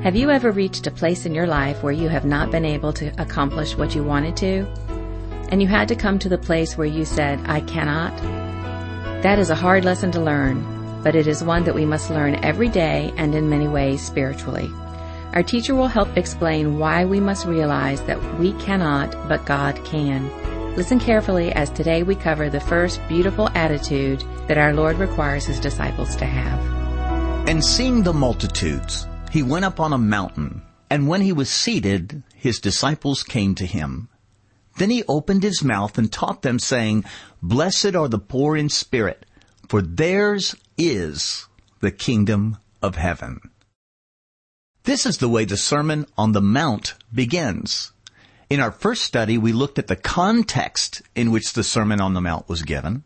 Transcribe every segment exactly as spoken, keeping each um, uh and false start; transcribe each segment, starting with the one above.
Have you ever reached a place in your life where you have not been able to accomplish what you wanted to? And you had to come to the place where you said, I cannot? That is a hard lesson to learn, but it is one that we must learn every day and in many ways spiritually. Our teacher will help explain why we must realize that we cannot, but God can. Listen carefully as today we cover the first beautiful attitude that our Lord requires His disciples to have. And seeing the multitudes, He went up on a mountain, and when He was seated, His disciples came to Him. Then He opened His mouth and taught them, saying, Blessed are the poor in spirit, for theirs is the kingdom of heaven. This is the way the Sermon on the Mount begins. In our first study, we looked at the context in which the Sermon on the Mount was given.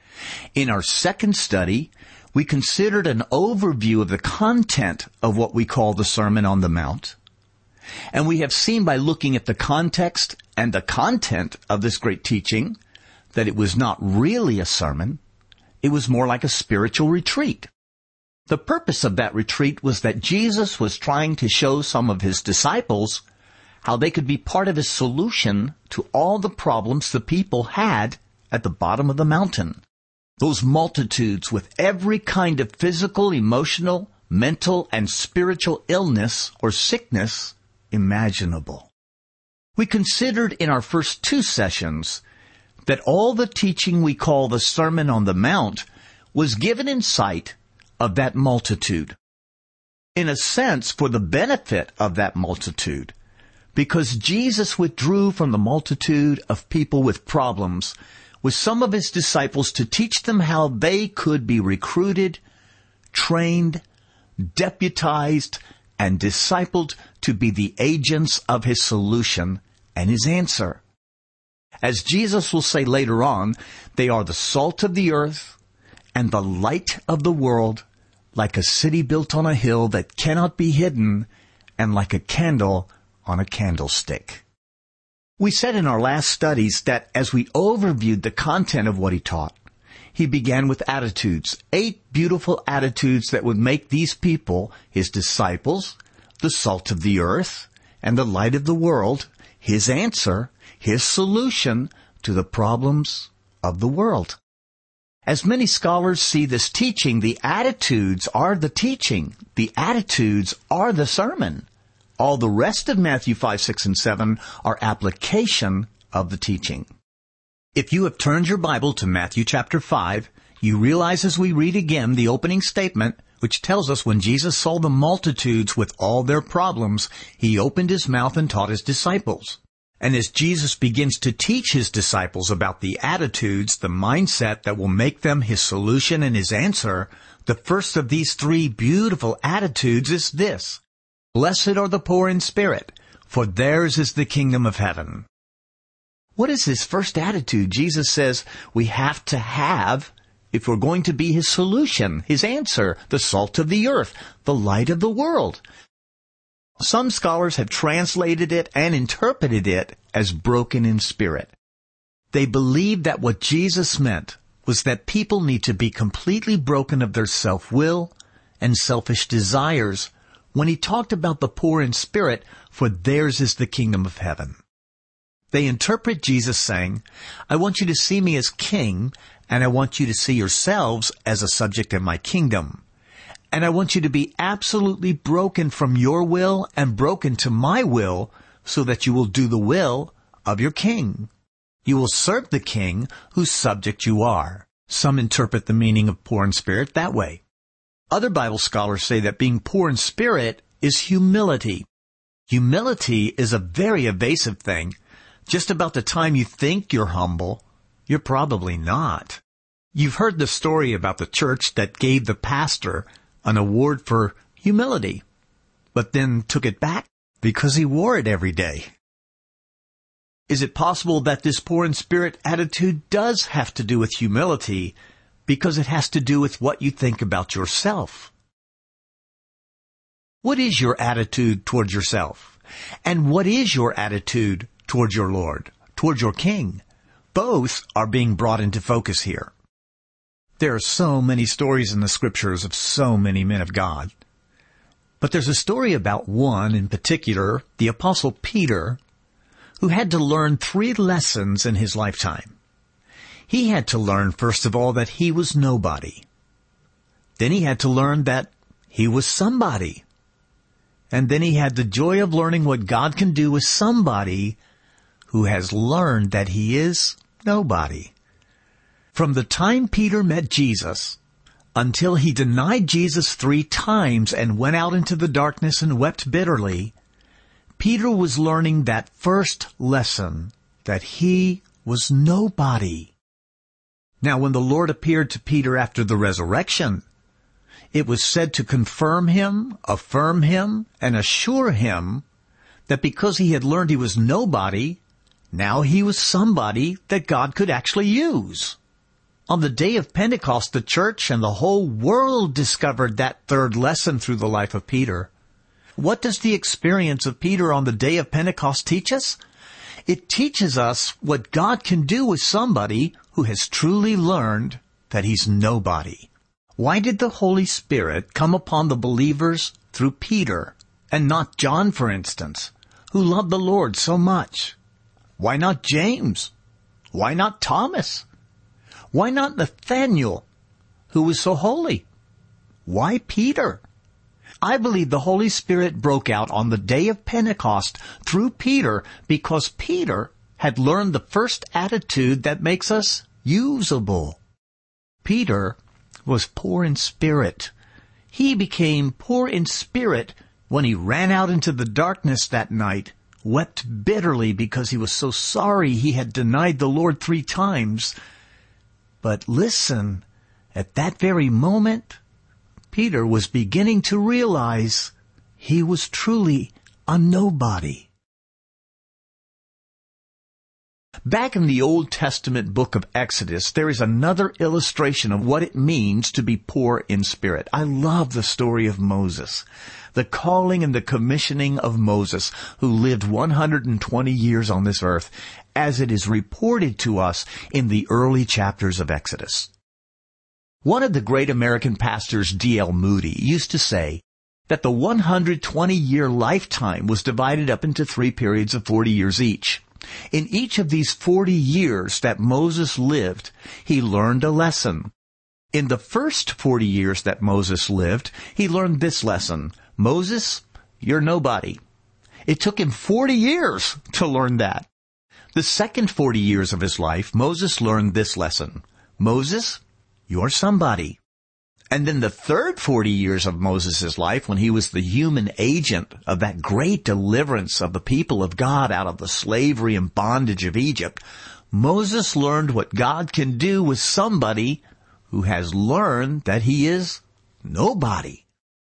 In our second study, we considered an overview of the content of what we call the Sermon on the Mount. And we have seen by looking at the context and the content of this great teaching that it was not really a sermon. It was more like a spiritual retreat. The purpose of that retreat was that Jesus was trying to show some of His disciples how they could be part of His solution to all the problems the people had at the bottom of the mountain. Those multitudes with every kind of physical, emotional, mental, and spiritual illness or sickness imaginable. We considered in our first two sessions that all the teaching we call the Sermon on the Mount was given in sight of that multitude. In a sense, for the benefit of that multitude. Because Jesus withdrew from the multitude of people with problems with some of His disciples to teach them how they could be recruited, trained, deputized, and discipled to be the agents of His solution and His answer. As Jesus will say later on, they are the salt of the earth and the light of the world, like a city built on a hill that cannot be hidden, and like a candle on a candlestick. We said in our last studies that as we overviewed the content of what He taught, He began with attitudes, eight beautiful attitudes that would make these people, His disciples, the salt of the earth, and the light of the world, His answer, His solution to the problems of the world. As many scholars see this teaching, the attitudes are the teaching. The attitudes are the sermon. All the rest of Matthew five, six, and seven are application of the teaching. If you have turned your Bible to Matthew chapter five, you realize as we read again the opening statement, which tells us when Jesus saw the multitudes with all their problems, He opened His mouth and taught His disciples. And as Jesus begins to teach His disciples about the attitudes, the mindset that will make them His solution and His answer, the first of these three beautiful attitudes is this: Blessed are the poor in spirit, for theirs is the kingdom of heaven. What is this first attitude Jesus says we have to have if we're going to be His solution, His answer, the salt of the earth, the light of the world? Some scholars have translated it and interpreted it as broken in spirit. They believe that what Jesus meant was that people need to be completely broken of their self-will and selfish desires when He talked about the poor in spirit, for theirs is the kingdom of heaven. They interpret Jesus saying, I want you to see me as king, and I want you to see yourselves as a subject in my kingdom. And I want you to be absolutely broken from your will and broken to my will, so that you will do the will of your king. You will serve the king whose subject you are. Some interpret the meaning of poor in spirit that way. Other Bible scholars say that being poor in spirit is humility. Humility is a very evasive thing. Just about the time you think you're humble, you're probably not. You've heard the story about the church that gave the pastor an award for humility, but then took it back because he wore it every day. Is it possible that this poor in spirit attitude does have to do with humility because it has to do with what you think about yourself? What is your attitude towards yourself? And what is your attitude towards your Lord, towards your King? Both are being brought into focus here. There are so many stories in the Scriptures of so many men of God. But there's a story about one in particular, the Apostle Peter, who had to learn three lessons in his lifetime. He had to learn, first of all, that he was nobody. Then he had to learn that he was somebody. And then he had the joy of learning what God can do with somebody who has learned that he is nobody. From the time Peter met Jesus until he denied Jesus three times and went out into the darkness and wept bitterly, Peter was learning that first lesson, that he was nobody. Now, when the Lord appeared to Peter after the resurrection, it was said to confirm him, affirm him, and assure him that because he had learned he was nobody, now he was somebody that God could actually use. On the day of Pentecost, the church and the whole world discovered that third lesson through the life of Peter. What does the experience of Peter on the day of Pentecost teach us? It teaches us what God can do with somebody who has truly learned that he's nobody. Why did the Holy Spirit come upon the believers through Peter and not John, for instance, who loved the Lord so much? Why not James? Why not Thomas? Why not Nathaniel, who was so holy? Why Peter? I believe the Holy Spirit broke out on the day of Pentecost through Peter because Peter had learned the first attitude that makes us usable. Peter was poor in spirit. He became poor in spirit when he ran out into the darkness that night, wept bitterly because he was so sorry he had denied the Lord three times. But listen, at that very moment, Peter was beginning to realize he was truly a nobody. Back in the Old Testament book of Exodus, there is another illustration of what it means to be poor in spirit. I love the story of Moses, the calling and the commissioning of Moses, who lived one hundred twenty years on this earth, as it is reported to us in the early chapters of Exodus. One of the great American pastors, D L Moody, used to say that the one hundred twenty year lifetime was divided up into three periods of forty years each. In each of these forty years that Moses lived, he learned a lesson. In the first forty years that Moses lived, he learned this lesson: Moses, you're nobody. It took him forty years to learn that. The second forty years of his life, Moses learned this lesson: Moses, you're somebody. And then the third forty years of Moses' life, when he was the human agent of that great deliverance of the people of God out of the slavery and bondage of Egypt, Moses learned what God can do with somebody who has learned that he is nobody.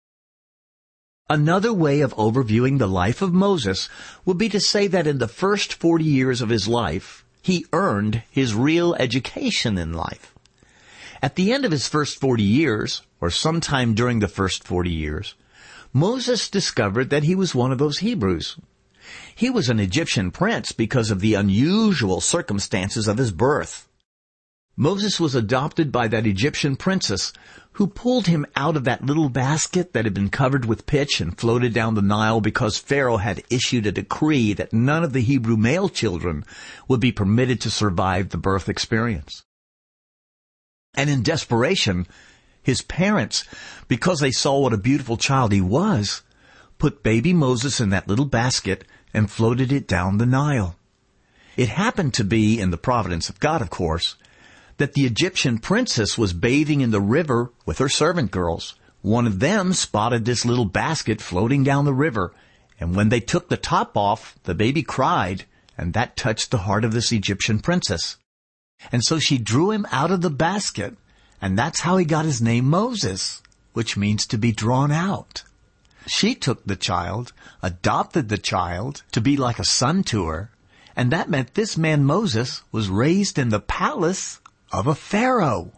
Another way of overviewing the life of Moses would be to say that in the first forty years of his life, he earned his real education in life. At the end of his first forty years, or sometime during the first forty years, Moses discovered that he was one of those Hebrews. He was an Egyptian prince because of the unusual circumstances of his birth. Moses was adopted by that Egyptian princess who pulled him out of that little basket that had been covered with pitch and floated down the Nile because Pharaoh had issued a decree that none of the Hebrew male children would be permitted to survive the birth experience. And in desperation, his parents, because they saw what a beautiful child he was, put baby Moses in that little basket and floated it down the Nile. It happened to be, in the providence of God, of course, that the Egyptian princess was bathing in the river with her servant girls. One of them spotted this little basket floating down the river, and when they took the top off, the baby cried, and that touched the heart of this Egyptian princess. And so she drew him out of the basket, and that's how he got his name Moses, which means to be drawn out. She took the child, adopted the child to be like a son to her, and that meant this man Moses was raised in the palace of a pharaoh.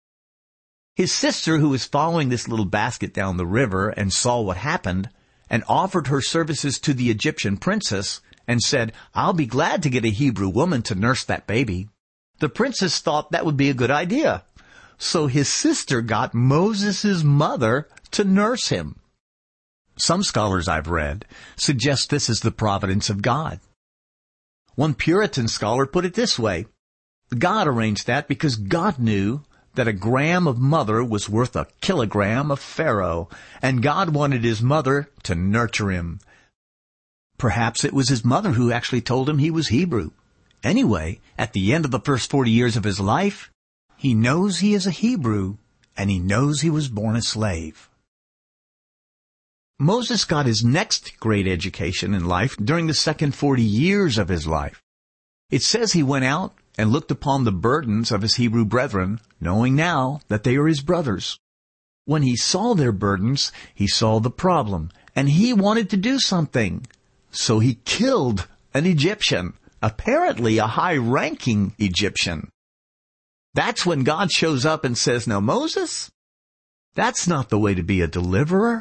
His sister, who was following this little basket down the river and saw what happened, and offered her services to the Egyptian princess, and said, "I'll be glad to get a Hebrew woman to nurse that baby." The princess thought that would be a good idea. So his sister got Moses' mother to nurse him. Some scholars I've read suggest this is the providence of God. One Puritan scholar put it this way: God arranged that because God knew that a gram of mother was worth a kilogram of Pharaoh, and God wanted his mother to nurture him. Perhaps it was his mother who actually told him he was Hebrew. Anyway, at the end of the first forty years of his life, he knows he is a Hebrew, and he knows he was born a slave. Moses got his next great education in life during the second forty years of his life. It says he went out and looked upon the burdens of his Hebrew brethren, knowing now that they are his brothers. When he saw their burdens, he saw the problem, and he wanted to do something. So he killed an Egyptian, apparently a high-ranking Egyptian. That's when God shows up and says, "Now, Moses, that's not the way to be a deliverer.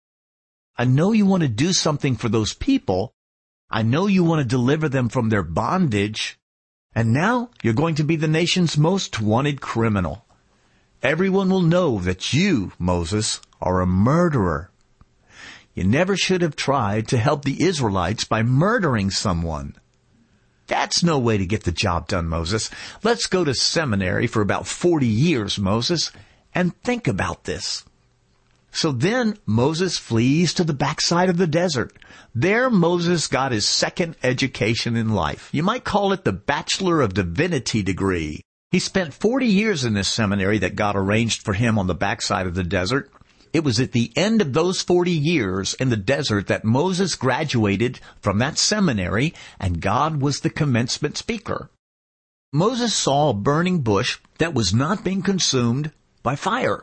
I know you want to do something for those people. I know you want to deliver them from their bondage. And now you're going to be the nation's most wanted criminal. Everyone will know that you, Moses, are a murderer. You never should have tried to help the Israelites by murdering someone. That's no way to get the job done, Moses. Let's go to seminary for about forty years, Moses, and think about this." So then Moses flees to the backside of the desert. There Moses got his second education in life. You might call it the Bachelor of Divinity degree. He spent forty years in this seminary that God arranged for him on the backside of the desert. It was at the end of those forty years in the desert that Moses graduated from that seminary, and God was the commencement speaker. Moses saw a burning bush that was not being consumed by fire.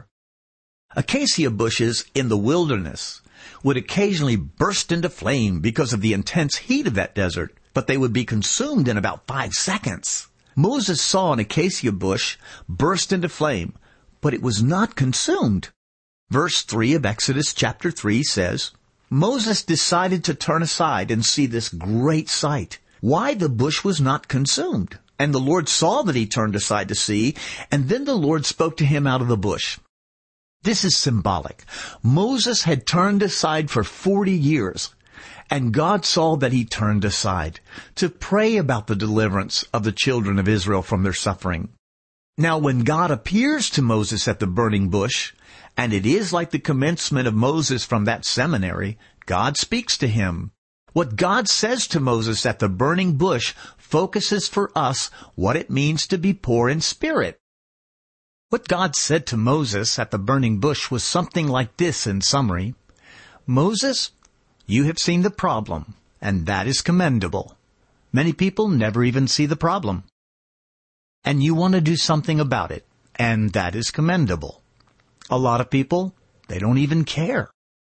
Acacia bushes in the wilderness would occasionally burst into flame because of the intense heat of that desert, but they would be consumed in about five seconds. Moses saw an acacia bush burst into flame, but it was not consumed. Verse three of Exodus chapter three says, Moses decided to turn aside and see this great sight, why the bush was not consumed. And the Lord saw that he turned aside to see, and then the Lord spoke to him out of the bush. This is symbolic. Moses had turned aside for forty years, and God saw that he turned aside to pray about the deliverance of the children of Israel from their suffering. Now, when God appears to Moses at the burning bush, and it is like the commencement of Moses from that seminary, God speaks to him. What God says to Moses at the burning bush focuses for us what it means to be poor in spirit. What God said to Moses at the burning bush was something like this in summary. Moses, you have seen the problem, and that is commendable. Many people never even see the problem. And you want to do something about it, and that is commendable. A lot of people, they don't even care.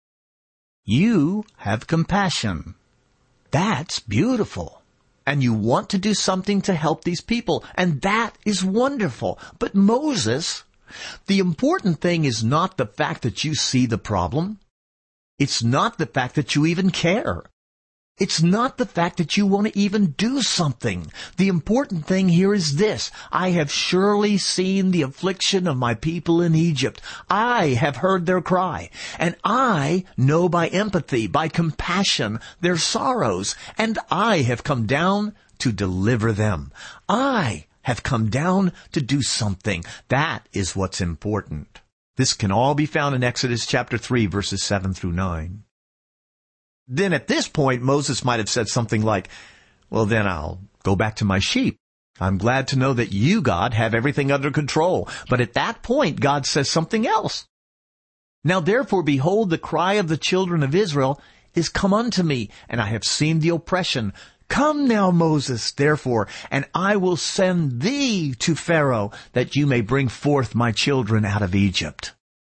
You have compassion. That's beautiful. And you want to do something to help these people, and that is wonderful. But Moses, the important thing is not the fact that you see the problem. It's not the fact that you even care. It's not the fact that you want to even do something. The important thing here is this. I have surely seen the affliction of my people in Egypt. I have heard their cry. And I know by empathy, by compassion, their sorrows. And I have come down to deliver them. I have come down to do something. That is what's important. This can all be found in Exodus chapter three, verses seven through nine. Then at this point, Moses might have said something like, well, then I'll go back to my sheep. I'm glad to know that you, God, have everything under control. But at that point, God says something else. Now therefore, behold, the cry of the children of Israel is come unto me, and I have seen the oppression. Come now, Moses, therefore, and I will send thee to Pharaoh, that you may bring forth my children out of Egypt.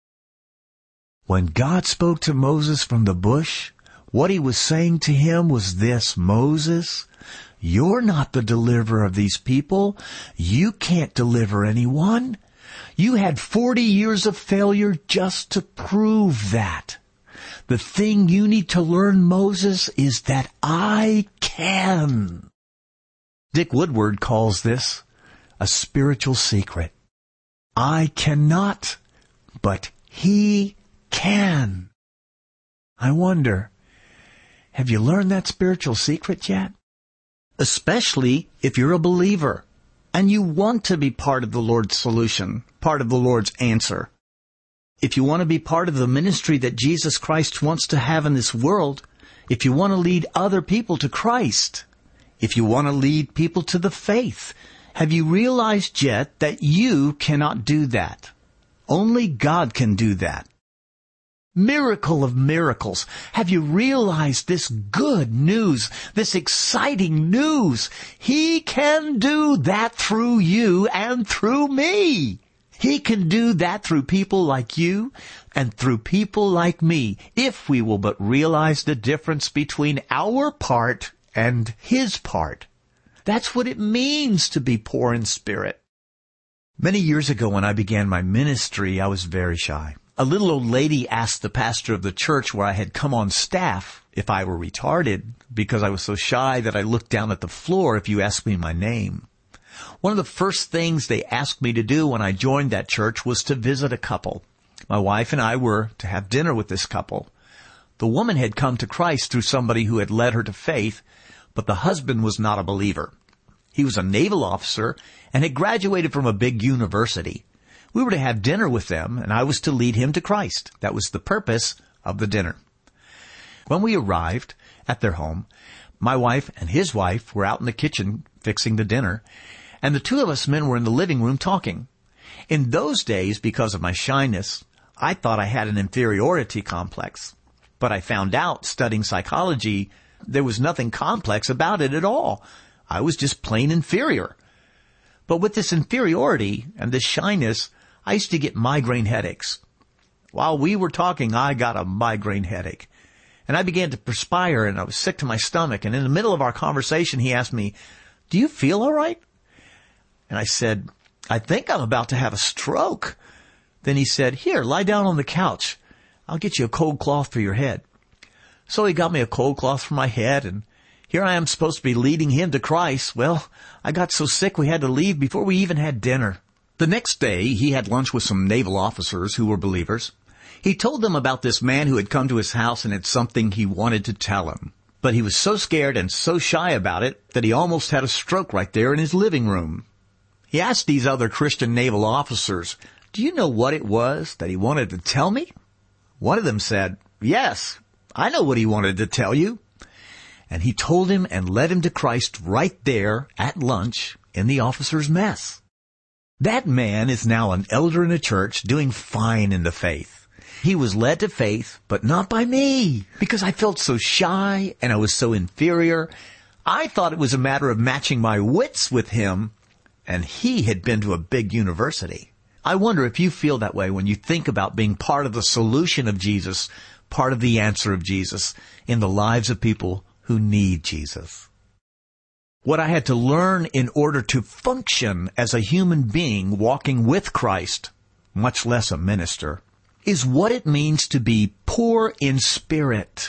When God spoke to Moses from the bush, what he was saying to him was this: Moses, you're not the deliverer of these people. You can't deliver anyone. You had forty years of failure just to prove that. The thing you need to learn, Moses, is that I can. Dick Woodward calls this a spiritual secret. I cannot, but he can. I wonder, have you learned that spiritual secret yet? Especially if you're a believer and you want to be part of the Lord's solution, part of the Lord's answer. If you want to be part of the ministry that Jesus Christ wants to have in this world, if you want to lead other people to Christ, if you want to lead people to the faith, have you realized yet that you cannot do that? Only God can do that. Miracle of miracles. Have you realized this good news, this exciting news? He can do that through you and through me. He can do that through people like you and through people like me, if we will but realize the difference between our part and His part. That's what it means to be poor in spirit. Many years ago when I began my ministry, I was very shy. A little old lady asked the pastor of the church where I had come on staff if I were retarded, because I was so shy that I looked down at the floor if you asked me my name. One of the first things they asked me to do when I joined that church was to visit a couple. My wife and I were to have dinner with this couple. The woman had come to Christ through somebody who had led her to faith, but the husband was not a believer. He was a naval officer and had graduated from a big university. We were to have dinner with them, and I was to lead him to Christ. That was the purpose of the dinner. When we arrived at their home, my wife and his wife were out in the kitchen fixing the dinner, and the two of us men were in the living room talking. In those days, because of my shyness, I thought I had an inferiority complex. But I found out, studying psychology, there was nothing complex about it at all. I was just plain inferior. But with this inferiority and this shyness, I used to get migraine headaches. While we were talking, I got a migraine headache. And I began to perspire, and I was sick to my stomach. And in the middle of our conversation, he asked me, "Do you feel all right?" And I said, "I think I'm about to have a stroke." Then he said, "Here, lie down on the couch. I'll get you a cold cloth for your head." So he got me a cold cloth for my head, and here I am supposed to be leading him to Christ. Well, I got so sick we had to leave before we even had dinner. The next day, he had lunch with some naval officers who were believers. He told them about this man who had come to his house and had something he wanted to tell him. But he was so scared and so shy about it that he almost had a stroke right there in his living room. He asked these other Christian naval officers, "Do you know what it was that he wanted to tell me?" One of them said, "Yes, I know what he wanted to tell you." And he told him and led him to Christ right there at lunch in the officer's mess. That man is now an elder in a church doing fine in the faith. He was led to faith, but not by me, because I felt so shy and I was so inferior. I thought it was a matter of matching my wits with him, and he had been to a big university. I wonder if you feel that way when you think about being part of the solution of Jesus, part of the answer of Jesus in the lives of people who need Jesus. What I had to learn in order to function as a human being walking with Christ, much less a minister, is what it means to be poor in spirit.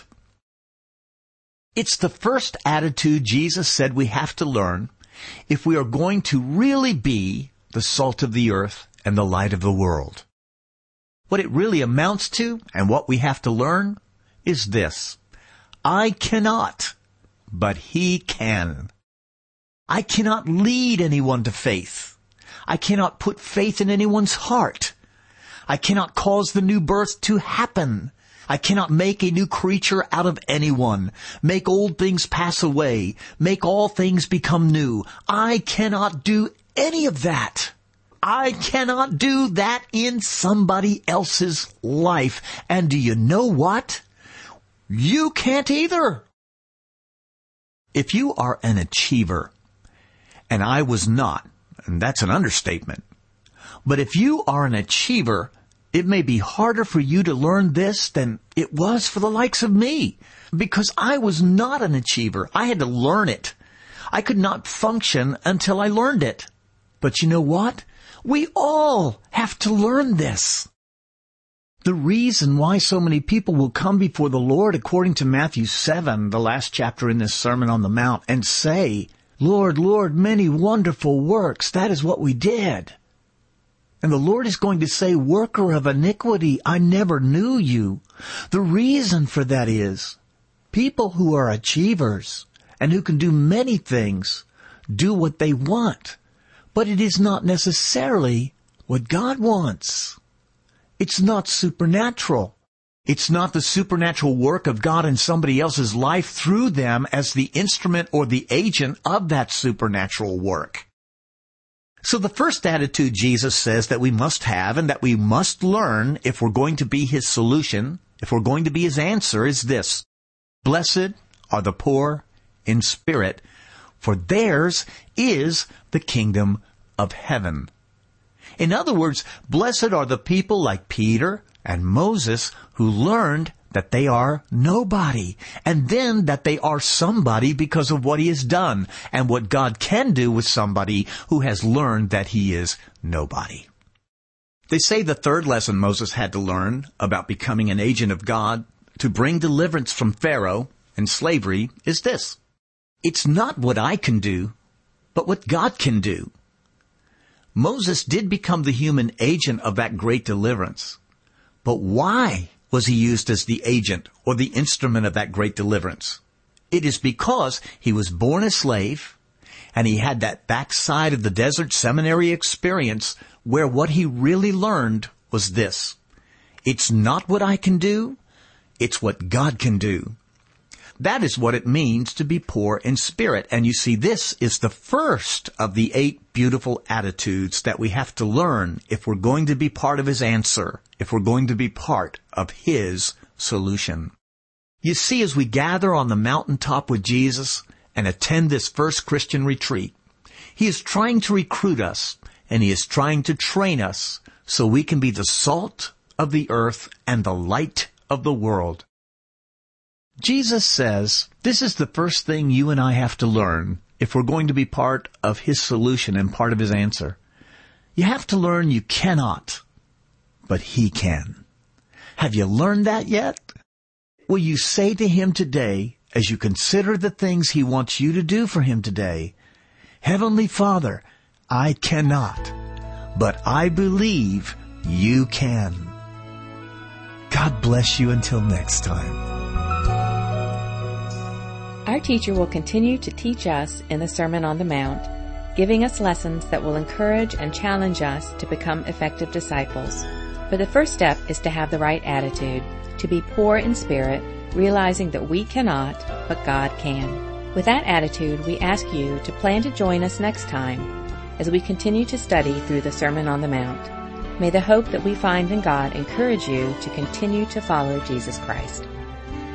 It's the first attitude Jesus said we have to learn if we are going to really be the salt of the earth and the light of the world. What it really amounts to, and what we have to learn, is this: I cannot, but He can. I cannot lead anyone to faith. I cannot put faith in anyone's heart. I cannot cause the new birth to happen. I cannot make a new creature out of anyone, make old things pass away, make all things become new. I cannot do any of that. I cannot do that in somebody else's life. And do you know what? You can't either. If you are an achiever, and I was not, and that's an understatement, but if you are an achiever, it may be harder for you to learn this than it was for the likes of me, because I was not an achiever. I had to learn it. I could not function until I learned it. But you know what? We all have to learn this. The reason why so many people will come before the Lord, according to Matthew seven, the last chapter in this Sermon on the Mount, and say, "Lord, Lord, many wonderful works, that is what we did." And the Lord is going to say, worker of iniquity, I never knew you. The reason for that is people who are achievers and who can do many things do what they want, but it is not necessarily what God wants. It's not supernatural. It's not the supernatural work of God in somebody else's life through them as the instrument or the agent of that supernatural work. So the first attitude Jesus says that we must have and that we must learn if we're going to be His solution, if we're going to be His answer, is this: blessed are the poor in spirit, for theirs is the kingdom of heaven. In other words, blessed are the people like Peter and Moses who learned that they are nobody, and then that they are somebody because of what he has done, and what God can do with somebody who has learned that he is nobody. They say the third lesson Moses had to learn about becoming an agent of God to bring deliverance from Pharaoh and slavery is this: it's not what I can do, but what God can do. Moses did become the human agent of that great deliverance. But why was he used as the agent or the instrument of that great deliverance? It is because he was born a slave, and he had that backside of the desert seminary experience where what he really learned was this: it's not what I can do, it's what God can do. That is what it means to be poor in spirit. And you see, this is the first of the eight beautiful attitudes that we have to learn if we're going to be part of His answer, if we're going to be part of His solution. You see, as we gather on the mountaintop with Jesus and attend this first Christian retreat, He is trying to recruit us, and He is trying to train us so we can be the salt of the earth and the light of the world. Jesus says this is the first thing you and I have to learn if we're going to be part of His solution and part of His answer. You have to learn you cannot, but He can. Have you learned that yet? Will you say to Him today, as you consider the things He wants you to do for Him today, Heavenly Father, I cannot, but I believe you can. God bless you until next time. Our teacher will continue to teach us in the Sermon on the Mount, giving us lessons that will encourage and challenge us to become effective disciples. But the first step is to have the right attitude, to be poor in spirit, realizing that we cannot, but God can. With that attitude, we ask you to plan to join us next time as we continue to study through the Sermon on the Mount. May the hope that we find in God encourage you to continue to follow Jesus Christ.